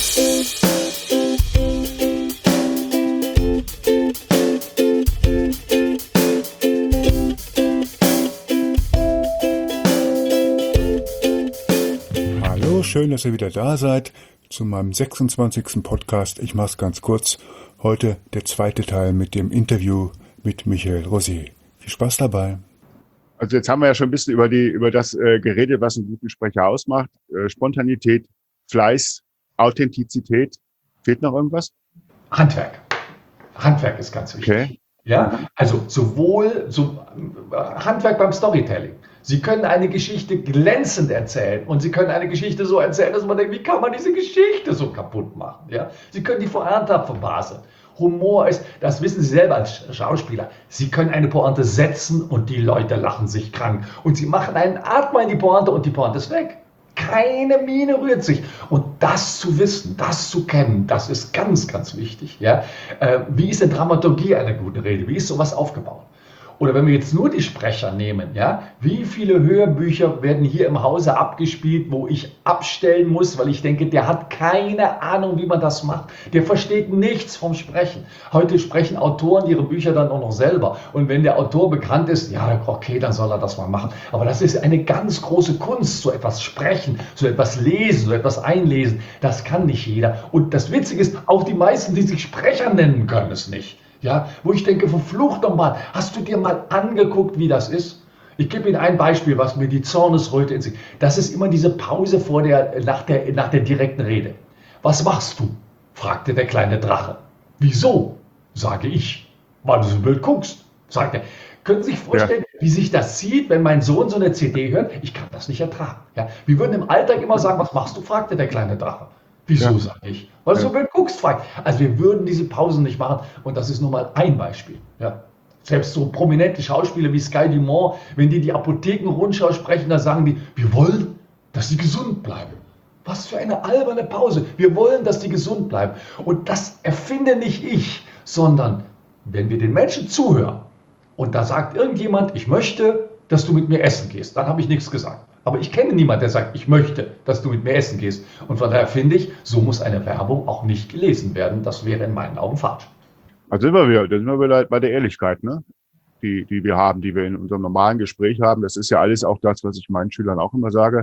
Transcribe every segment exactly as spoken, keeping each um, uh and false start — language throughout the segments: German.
Hallo, schön, dass ihr wieder da seid zu meinem sechsundzwanzigsten Podcast. Ich mache es ganz kurz. Heute der zweite Teil mit dem Interview mit Michael Rosier. Viel Spaß dabei. Also jetzt haben wir ja schon ein bisschen über die über das äh, geredet, was einen guten Sprecher ausmacht. Äh, Spontanität, Fleiß, Authentizität. Fehlt noch irgendwas? Handwerk. Handwerk ist ganz wichtig. Okay. Ja, also sowohl so, äh, Handwerk beim Storytelling. Sie können eine Geschichte glänzend erzählen und Sie können eine Geschichte so erzählen, dass man denkt, wie kann man diese Geschichte so kaputt machen? Ja? Sie können die Pointe verbaseln. Humor ist, das wissen Sie selber als Schauspieler, Sie können eine Pointe setzen und die Leute lachen sich krank. Und Sie machen einen Atmer in die Pointe und die Pointe ist weg. Keine Miene rührt sich. Und das zu wissen, das zu kennen, das ist ganz, ganz wichtig. Ja? Äh, wie ist eine Dramaturgie einer guten Rede? Wie ist sowas aufgebaut? Oder wenn wir jetzt nur die Sprecher nehmen, ja, wie viele Hörbücher werden hier im Hause abgespielt, wo ich abstellen muss, weil ich denke, der hat keine Ahnung, wie man das macht. Der versteht nichts vom Sprechen. Heute sprechen Autoren ihre Bücher dann auch noch selber. Und wenn der Autor bekannt ist, ja, okay, dann soll er das mal machen. Aber das ist eine ganz große Kunst, so etwas sprechen, so etwas lesen, so etwas einlesen. Das kann nicht jeder. Und das Witzige ist, auch die meisten, die sich Sprecher nennen, können es nicht. Ja, wo ich denke, verflucht doch mal, hast du dir mal angeguckt, wie das ist? Ich gebe Ihnen ein Beispiel, was mir die Zornesröte in sich. Das ist immer diese Pause vor der, nach, der, nach der direkten Rede. Was machst du? Fragte der kleine Drache. Wieso? Sage ich. Weil du so blöd guckst, sagt er. Können Sie sich vorstellen, ja, wie sich das zieht, wenn mein Sohn so eine C D hört? Ich kann das nicht ertragen. Ja, wir würden im Alltag immer sagen, was machst du? Fragte der kleine Drache. Wieso, ja, sage ich? Weil du ja so blöd guckst, fragt. Also wir würden diese Pausen nicht machen. Und das ist nur mal ein Beispiel. Ja. Selbst so prominente Schauspieler wie Sky Dumont, wenn die die Apothekenrundschau sprechen, da sagen die, wir wollen, dass sie gesund bleiben. Was für eine alberne Pause. Wir wollen, dass die gesund bleiben. Und das erfinde nicht ich, sondern wenn wir den Menschen zuhören und da sagt irgendjemand, ich möchte, dass du mit mir essen gehst, dann habe ich nichts gesagt. Aber ich kenne niemanden, der sagt, ich möchte, dass du mit mir essen gehst. Und von daher finde ich, so muss eine Werbung auch nicht gelesen werden. Das wäre in meinen Augen falsch. Also sind wir wieder, da sind wir wieder bei der Ehrlichkeit, ne? Die, die wir haben, die wir in unserem normalen Gespräch haben. Das ist ja alles auch das, was ich meinen Schülern auch immer sage.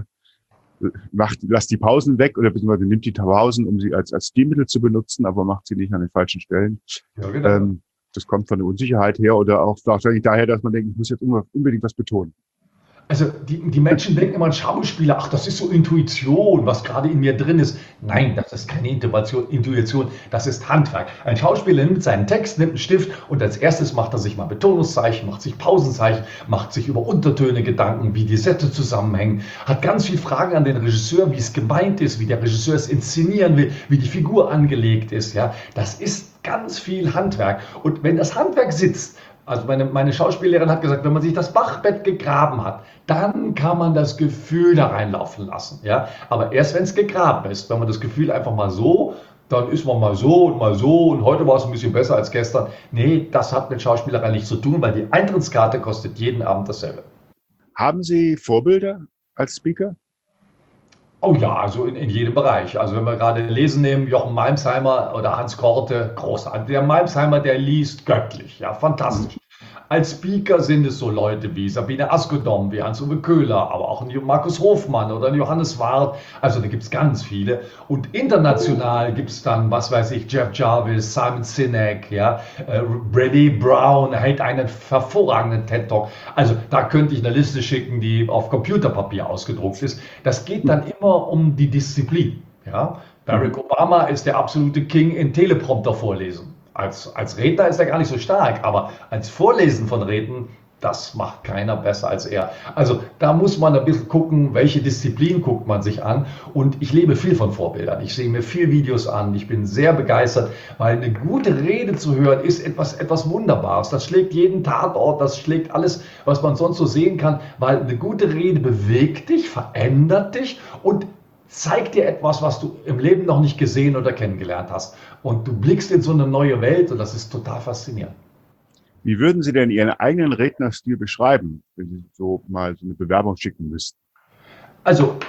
Macht, lasst die Pausen weg oder beziehungsweise nimmt die Pausen, um sie als, als Stilmittel zu benutzen, aber macht sie nicht an den falschen Stellen. Ja, genau. Ähm, das kommt von der Unsicherheit her oder auch wahrscheinlich daher, dass man denkt, ich muss jetzt unbedingt was betonen. Also die, die Menschen denken immer an Schauspieler, ach, das ist so Intuition, was gerade in mir drin ist. Nein, das ist keine Intuition, Intuition, das ist Handwerk. Ein Schauspieler nimmt seinen Text, nimmt einen Stift und als erstes macht er sich mal Betonungszeichen, macht sich Pausenzeichen, macht sich über Untertöne Gedanken, wie die Sätze zusammenhängen, hat ganz viele Fragen an den Regisseur, wie es gemeint ist, wie der Regisseur es inszenieren will, wie die Figur angelegt ist. Ja, das ist ganz viel Handwerk. Und wenn das Handwerk sitzt, also meine, meine Schauspiellehrerin hat gesagt, wenn man sich das Bachbett gegraben hat, dann kann man das Gefühl da reinlaufen lassen. Ja? Aber erst wenn es gegraben ist, wenn man das Gefühl einfach mal so, dann ist man mal so und mal so und heute war es ein bisschen besser als gestern. Nee, das hat mit Schauspielerei nichts zu tun, weil die Eintrittskarte kostet jeden Abend dasselbe. Haben Sie Vorbilder als Speaker? Oh ja, also in, in jedem Bereich. Also wenn wir gerade Lesen nehmen, Jochen Malmsheimer oder Hans Korte, großartig. Der Malmsheimer, der liest göttlich, ja, fantastisch. Als Speaker sind es so Leute wie Sabine Askodom, wie Hans-Uwe Köhler, aber auch ein Markus Hofmann oder ein Johannes Ward. Also da gibt es ganz viele. Und international gibt es dann, was weiß ich, Jeff Jarvis, Simon Sinek, ja, äh, Brady Brown, er hält einen hervorragenden TED-Talk. Also da könnte ich eine Liste schicken, die auf Computerpapier ausgedruckt ist. Das geht dann immer um die Disziplin. Ja. Barack Obama ist der absolute King in Teleprompter vorlesen. Als, als Redner ist er gar nicht so stark, aber als Vorlesen von Reden, das macht keiner besser als er. Also da muss man ein bisschen gucken, welche Disziplin guckt man sich an. Und ich lebe viel von Vorbildern. Ich sehe mir viel Videos an. Ich bin sehr begeistert, weil eine gute Rede zu hören ist etwas, etwas Wunderbares. Das schlägt jeden Tatort, das schlägt alles, was man sonst so sehen kann, weil eine gute Rede bewegt dich, verändert dich und zeigt dir etwas, was du im Leben noch nicht gesehen oder kennengelernt hast. Und du blickst in so eine neue Welt und das ist total faszinierend. Wie würden Sie denn Ihren eigenen Rednerstil beschreiben, wenn Sie so mal so eine Bewerbung schicken müssten? Also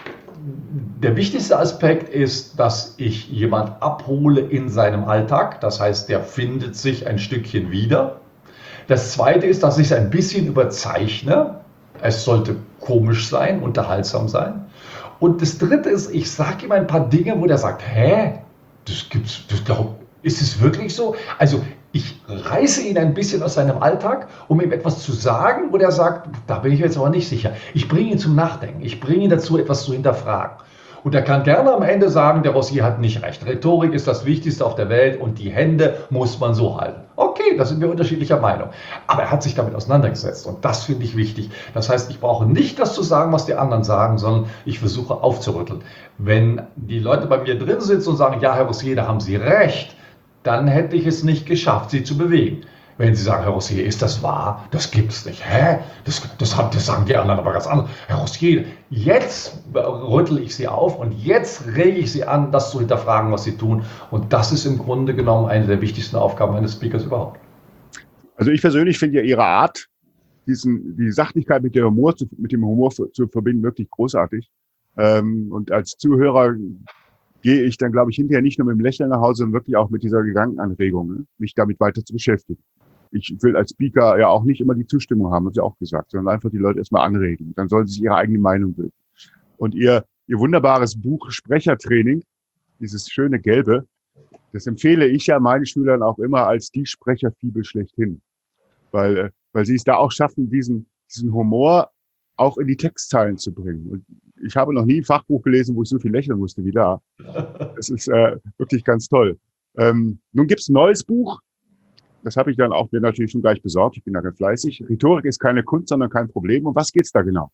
der wichtigste Aspekt ist, dass ich jemand abhole in seinem Alltag. Das heißt, der findet sich ein Stückchen wieder. Das zweite ist, dass ich es ein bisschen überzeichne. Es sollte komisch sein, unterhaltsam sein. Und das dritte ist, ich sage ihm ein paar Dinge, wo der sagt, hä, das gibt's, das glaub, ist es wirklich so? Also ich reiße ihn ein bisschen aus seinem Alltag, um ihm etwas zu sagen, wo der sagt, da bin ich jetzt aber nicht sicher. Ich bringe ihn zum Nachdenken, ich bringe ihn dazu, etwas zu hinterfragen. Und er kann gerne am Ende sagen, der Rossi hat nicht recht. Rhetorik ist das Wichtigste auf der Welt und die Hände muss man so halten. Okay, da sind wir unterschiedlicher Meinung. Aber er hat sich damit auseinandergesetzt und das finde ich wichtig. Das heißt, ich brauche nicht das zu sagen, was die anderen sagen, sondern ich versuche aufzurütteln. Wenn die Leute bei mir drin sitzen und sagen, ja, Herr Rossi, da haben Sie recht, dann hätte ich es nicht geschafft, sie zu bewegen. Wenn Sie sagen, Herr Rossier, ist das wahr? Das gibt es nicht. Hä? Das, das, das sagen die anderen aber ganz anders. Herr Rossier, jetzt rüttel ich Sie auf und jetzt rege ich Sie an, das zu hinterfragen, was Sie tun. Und das ist im Grunde genommen eine der wichtigsten Aufgaben eines Speakers überhaupt. Also ich persönlich finde ja Ihre Art, diesen, die Sachlichkeit mit, der Humor zu, mit dem Humor zu verbinden, wirklich großartig. Ähm, und als Zuhörer gehe ich dann, glaube ich, hinterher nicht nur mit dem Lächeln nach Hause, sondern wirklich auch mit dieser Gedankenanregung, ne? Mich damit weiter zu beschäftigen. Ich will als Speaker ja auch nicht immer die Zustimmung haben, haben Sie auch gesagt, sondern einfach die Leute erstmal anregen. Dann sollen sie sich ihre eigene Meinung bilden. Und ihr, ihr wunderbares Buch Sprechertraining, dieses schöne Gelbe, das empfehle ich ja meinen Schülern auch immer als die Sprecherfibel schlechthin. Weil, weil sie es da auch schaffen, diesen, diesen Humor auch in die Textzeilen zu bringen. Und ich habe noch nie ein Fachbuch gelesen, wo ich so viel lächeln musste wie da. Das ist äh, wirklich ganz toll. Ähm, nun gibt's ein neues Buch. Das habe ich dann auch mir natürlich schon gleich besorgt. Ich bin da ganz fleißig. Rhetorik ist keine Kunst, sondern kein Problem. Um was geht's da genau?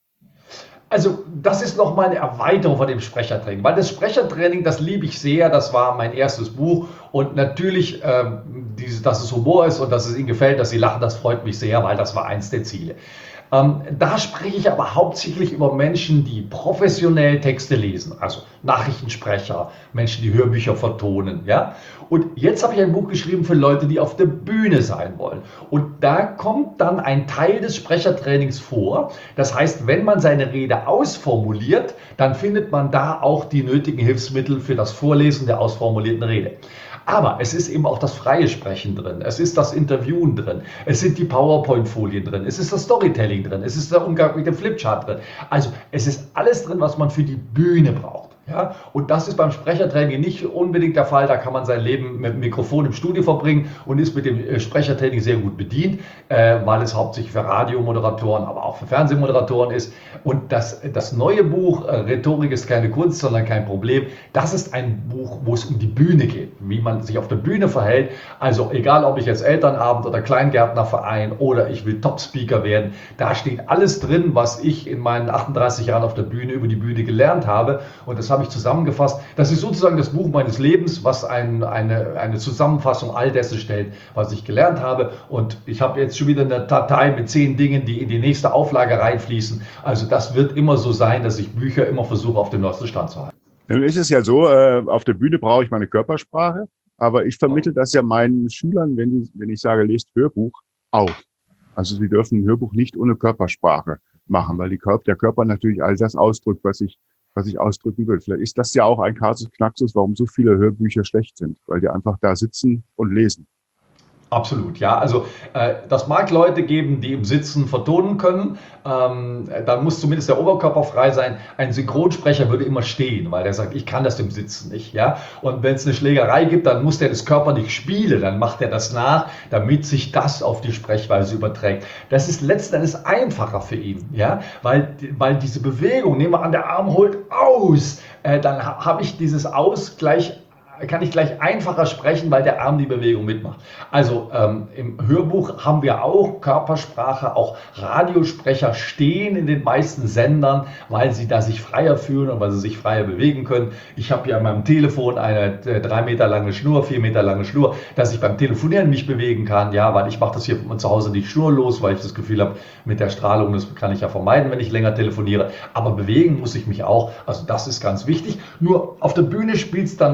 Also das ist nochmal eine Erweiterung von dem Sprechertraining, weil das Sprechertraining, das liebe ich sehr, das war mein erstes Buch und natürlich, ähm, diese, dass es Humor ist und dass es Ihnen gefällt, dass Sie lachen, das freut mich sehr, weil das war eins der Ziele. Ähm, da spreche ich aber hauptsächlich über Menschen, die professionell Texte lesen, also Nachrichtensprecher, Menschen, die Hörbücher vertonen, ja. Und jetzt habe ich ein Buch geschrieben für Leute, die auf der Bühne sein wollen. Und da kommt dann ein Teil des Sprechertrainings vor. Das heißt, wenn man seine Rede ausformuliert, dann findet man da auch die nötigen Hilfsmittel für das Vorlesen der ausformulierten Rede. Aber es ist eben auch das freie Sprechen drin, es ist das Interviewen drin, es sind die PowerPoint-Folien drin, es ist das Storytelling drin, es ist der Umgang mit dem Flipchart drin. Also es ist alles drin, was man für die Bühne braucht. Ja, und das ist beim Sprechertraining nicht unbedingt der Fall. Da kann man sein Leben mit dem Mikrofon im Studio verbringen und ist mit dem Sprechertraining sehr gut bedient, äh, weil es hauptsächlich für Radiomoderatoren, aber auch für Fernsehmoderatoren ist. Und das, das neue Buch, äh, Rhetorik ist keine Kunst, sondern kein Problem, das ist ein Buch, wo es um die Bühne geht, wie man sich auf der Bühne verhält. Also egal, ob ich jetzt Elternabend oder Kleingärtnerverein oder ich will Top-Speaker werden, da steht alles drin, was ich in meinen achtunddreißig Jahren auf der Bühne über die Bühne gelernt habe. Und das habe ich zusammengefasst. Das ist sozusagen das Buch meines Lebens, was ein, eine, eine Zusammenfassung all dessen stellt, was ich gelernt habe. Und ich habe jetzt schon wieder eine Datei mit zehn Dingen, die in die nächste Auflage reinfließen. Also das wird immer so sein, dass ich Bücher immer versuche, auf dem neuesten Stand zu halten. Nun ist es ja so, äh, auf der Bühne brauche ich meine Körpersprache, aber ich vermittle das ja meinen Schülern, wenn, die, wenn ich sage, lest Hörbuch, auch. Also sie dürfen ein Hörbuch nicht ohne Körpersprache machen, weil die Körper, der Körper natürlich all das ausdrückt, was ich was ich ausdrücken will. Vielleicht ist das ja auch ein Kasus Knaxus, warum so viele Hörbücher schlecht sind, weil die einfach da sitzen und lesen. Absolut, ja. Also äh, das mag Leute geben, die im Sitzen vertonen können. Ähm, dann muss zumindest der Oberkörper frei sein. Ein Synchronsprecher würde immer stehen, weil der sagt, ich kann das im Sitzen nicht. Ja? Und wenn es eine Schlägerei gibt, dann muss der das Körper nicht spielen. Dann macht er das nach, damit sich das auf die Sprechweise überträgt. Das ist letzten Endes einfacher für ihn, ja? weil, weil diese Bewegung, nehmen wir an, der Arm holt aus, äh, dann ha habe ich dieses Ausgleich, kann ich gleich einfacher sprechen, weil der Arm die Bewegung mitmacht. Also ähm, im Hörbuch haben wir auch Körpersprache, auch Radiosprecher stehen in den meisten Sendern, weil sie da sich freier fühlen und weil sie sich freier bewegen können. Ich habe hier an meinem Telefon eine äh, drei Meter lange Schnur, vier Meter lange Schnur, dass ich beim Telefonieren mich bewegen kann, ja, weil ich mache das hier von zu Hause nicht schnurlos, weil ich das Gefühl habe, mit der Strahlung, das kann ich ja vermeiden, wenn ich länger telefoniere, aber bewegen muss ich mich auch, also das ist ganz wichtig. Nur auf der Bühne spielt es dann nochmal eine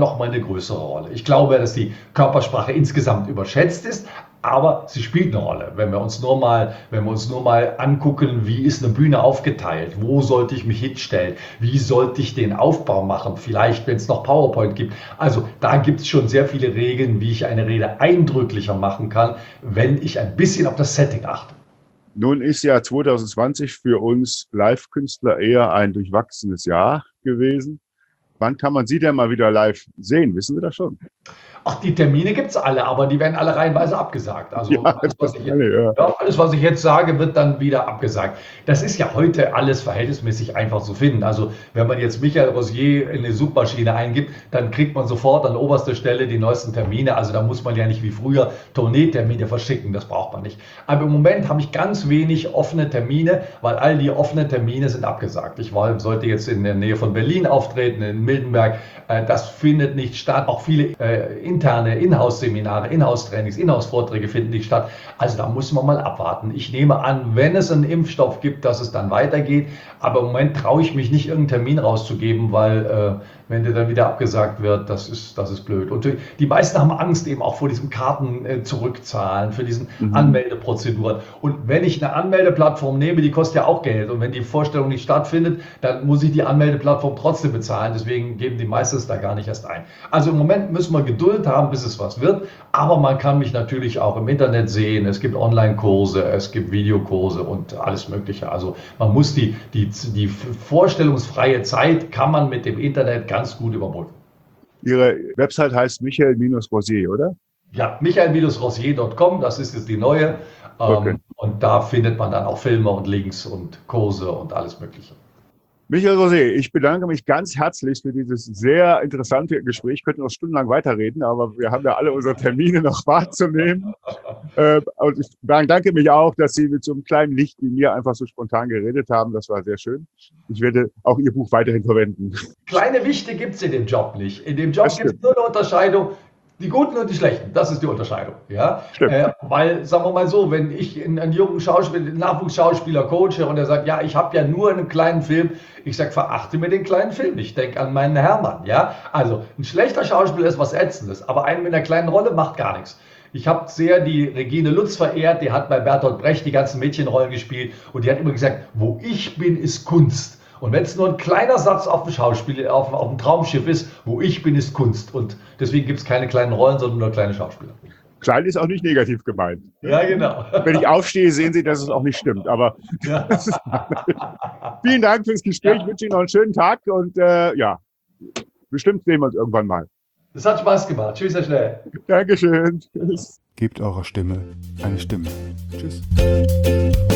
größere Rolle. Ich glaube, dass die Körpersprache insgesamt überschätzt ist, aber sie spielt eine Rolle. Wenn wir uns nur mal, wenn wir uns nur mal angucken, wie ist eine Bühne aufgeteilt, wo sollte ich mich hinstellen, wie sollte ich den Aufbau machen, vielleicht wenn es noch PowerPoint gibt. Also da gibt es schon sehr viele Regeln, wie ich eine Rede eindrücklicher machen kann, wenn ich ein bisschen auf das Setting achte. Nun ist ja zwanzig zwanzig für uns Live-Künstler eher ein durchwachsenes Jahr gewesen. Wann kann man Sie denn mal wieder live sehen? Wissen Sie das schon? Ach, die Termine gibt es alle, aber die werden alle reihenweise abgesagt. Also Ja, alles, was ich, alle, ja. ja, alles, was ich jetzt sage, wird dann wieder abgesagt. Das ist ja heute alles verhältnismäßig einfach zu finden. Also wenn man jetzt Michael Rosier in eine Suchmaschine eingibt, dann kriegt man sofort an oberster Stelle die neuesten Termine. Also da muss man ja nicht wie früher Tourneetermine verschicken, das braucht man nicht. Aber im Moment habe ich ganz wenig offene Termine, weil all die offenen Termine sind abgesagt. Ich war, sollte jetzt in der Nähe von Berlin auftreten, in Miltenberg. Das findet nicht statt. Auch viele äh, interne Inhouse-Seminare, Inhouse-Trainings, Inhouse-Vorträge finden nicht statt. Also da muss man mal abwarten. Ich nehme an, wenn es einen Impfstoff gibt, dass es dann weitergeht. Aber im Moment traue ich mich nicht, irgendeinen Termin rauszugeben, weil äh, wenn der dann wieder abgesagt wird, das ist, das ist blöd. Und die meisten haben Angst eben auch vor diesem Karten äh, zurückzahlen, für diesen mhm. Anmeldeprozeduren. Und wenn ich eine Anmeldeplattform nehme, die kostet ja auch Geld. Und wenn die Vorstellung nicht stattfindet, dann muss ich die Anmeldeplattform trotzdem bezahlen. Deswegen geben die meisten es da gar nicht erst ein. Also im Moment müssen wir Geduld haben, bis es was wird. Aber man kann mich natürlich auch im Internet sehen. Es gibt Online-Kurse, es gibt Videokurse und alles Mögliche. Also man muss die, die, die vorstellungsfreie Zeit kann man mit dem Internet ganz gut überbrücken. Ihre Website heißt Michael-Rosier, oder? Ja, michael rosier punkt com, das ist jetzt die neue. Okay. Ähm, und da findet man dann auch Filme und Links und Kurse und alles Mögliche. Michael Rosier, ich bedanke mich ganz herzlich für dieses sehr interessante Gespräch. Ich könnte noch stundenlang weiterreden, aber wir haben ja alle unsere Termine noch wahrzunehmen. Äh, und ich danke mich auch, dass Sie mit so einem kleinen Licht wie mir einfach so spontan geredet haben. Das war sehr schön. Ich werde auch Ihr Buch weiterhin verwenden. Kleine Wichte gibt es in dem Job nicht. In dem Job gibt es nur eine Unterscheidung. Die Guten und die Schlechten, das ist die Unterscheidung. Ja? Äh, weil, sagen wir mal so, wenn ich einen jungen Schauspieler, einen Nachwuchsschauspieler coache und er sagt, ja, ich habe ja nur einen kleinen Film, ich sage, verachte mir den kleinen Film, ich denke an meinen Hermann. Ja? Also ein schlechter Schauspieler ist was Ätzendes, aber einen mit einer kleinen Rolle macht gar nichts. Ich habe sehr die Regine Lutz verehrt, die hat bei Bertolt Brecht die ganzen Mädchenrollen gespielt und die hat immer gesagt, wo ich bin, ist Kunst. Und wenn es nur ein kleiner Satz auf dem Schauspiel, auf, auf dem Traumschiff ist, wo ich bin, ist Kunst. Und deswegen gibt es keine kleinen Rollen, sondern nur kleine Schauspieler. Klein ist auch nicht negativ gemeint. Ja, genau. Wenn ich aufstehe, sehen Sie, dass es auch nicht stimmt. Aber ja. Vielen Dank fürs Gespräch. Ja. Ich wünsche Ihnen noch einen schönen Tag und äh, ja, bestimmt sehen wir uns irgendwann mal. Es hat Spaß gemacht. Tschüss, Herr Schnell. Dankeschön. Tschüss. Gebt eurer Stimme eine Stimme. Tschüss.